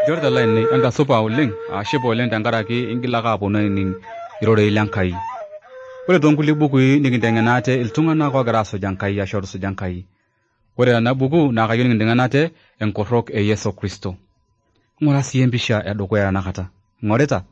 Jorda line anga sopa oleng ashipa oleng tenkaraki ingila ka aponu ning irore ilankai. Ore tonkuli bukui nikintengenate iltung'anak ogira asuj Enkai ashu otusuja Enkai. Ore ena buku naa kayieu nikintengenate enkorrok e Yesu Kristo. Ng'ura sii empisha edukuya tenakata. Ng'orita?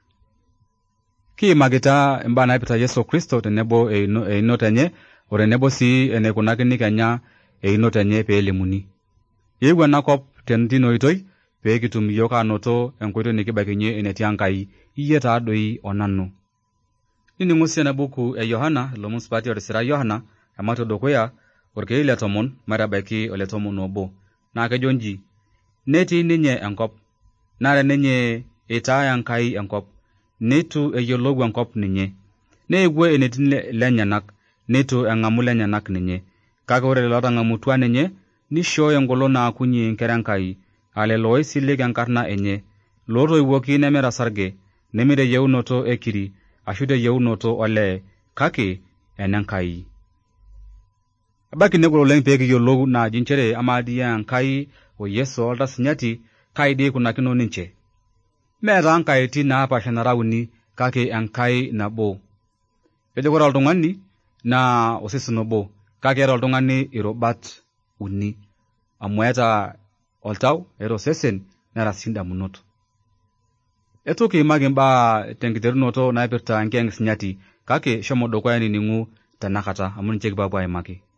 Kiimakita imbaa naipirta Yesu Kristo tenebo einoto enye o tenebo sii eneikunakini Kenya einoto enye peelimuni. Eewuo enakop tentino oitoi pee kitum iyiok anoto enkoitoi nikibakinye enetii Enkai iyie taadoi onanu. Nining'u sii ena buku e Yohana, ilomon supati otisira Yohana, ematua dukuya, orkei le 10 metabaiki ole 11. Naa kejo nji, netii ninye enkop, nare ninye eitaa Enkai enkop, neitu eyiolou enkop ninye. Neewuo enetii lenyenak, neitu eng'amu lenyenak ninye. Kake ore lelo otang'amutua ninye, nishooyo engolon naakunye inkera Enkai, lelo oisilig enkarna enye, lootoiwuoki nemeeta sarge, nemeta eyieunoto ekiri, ashu teyieunoto olee, kake enenkai. Ebaiki negol oleng pee kiyiolou naaji nchere amaa dii Enkai o Yesu oltasinyati kai dii kunakino ninche. Meeta nkaitin naapaasha nara uni, kake Enkai nabo. Kejo ore oltung'ani naa osesen obo, kake eeta oltung'ani irubat uni, amu eeta oltau, eeta osesen, neeta sii indamunot. Eitu kiimaki imbaa tenkiterunoto naipirta enkiyeng'isinyati, kake shomo dukuya nining'u tenakata amu ninche kipuo aimaki.